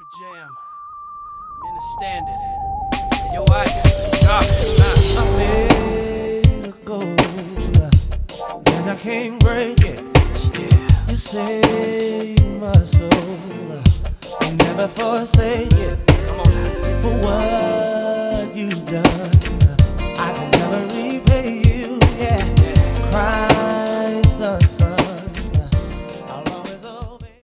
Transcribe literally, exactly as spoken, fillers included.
jam. I'm in the standard. Yo, I stop. I made a goal and I can't break it. Yeah. You saved my soul. I never forsake it Come on now. for what you've done.